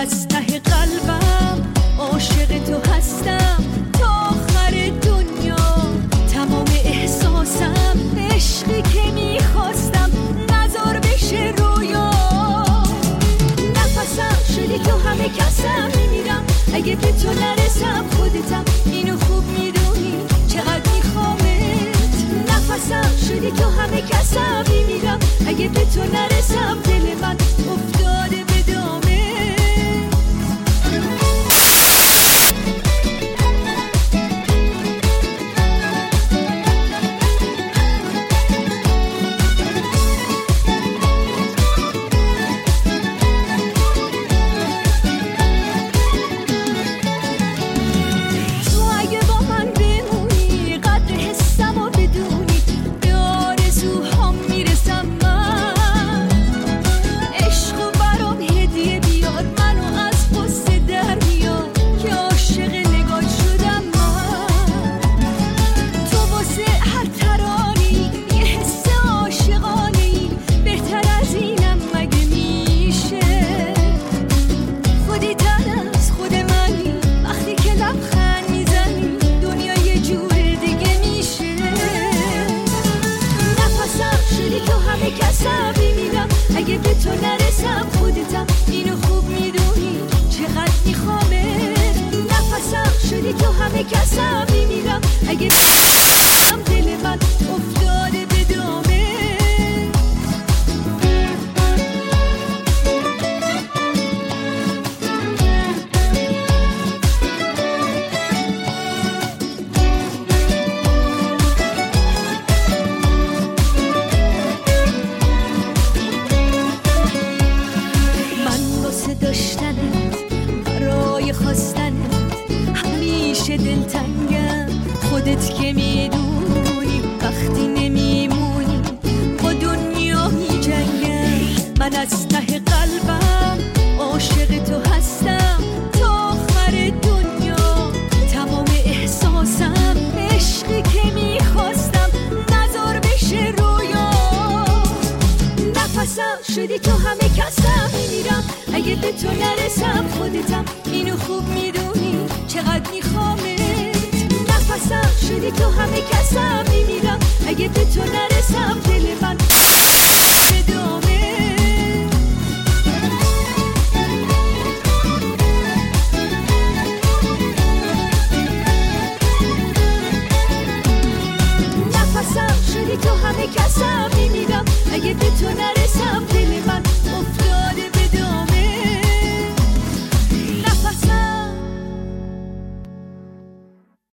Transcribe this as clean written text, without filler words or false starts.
از ته قلبم عاشق تو هستم تا آخر دنیا. تمام احساسم عشقی که میخواستم نذار بشه رویا. نفسم شدی تو همه کسم میمیرم اگه به تو نرسم. خودتم اینو خوب میدونی چقدر میخوامت. نفسم شدی تو همه کسم میمیرم اگه به تو نرسم. دل من افتاده به دامت. اگه به تو نرسم. خودتم اینو خوب میدونی چقدر میخوامت. نفسم شدی تو همه کسم میمیرم اگه دل من افتاده به دامت. دلتنگم خودت که میدونی وقتی نمیمونی با دنیا میجنگم. من از ته قلبم عاشق تو هستم تا آخر دنیا. تمام احساسم عشقی که میخواستم نذار بشه رویا. نفسم شدی تو همه کسم میمیرم اگه به تو نرسم. خودتم اینو خوب میدونی چقدر میخوامت. نفسم شدی تو همه کسم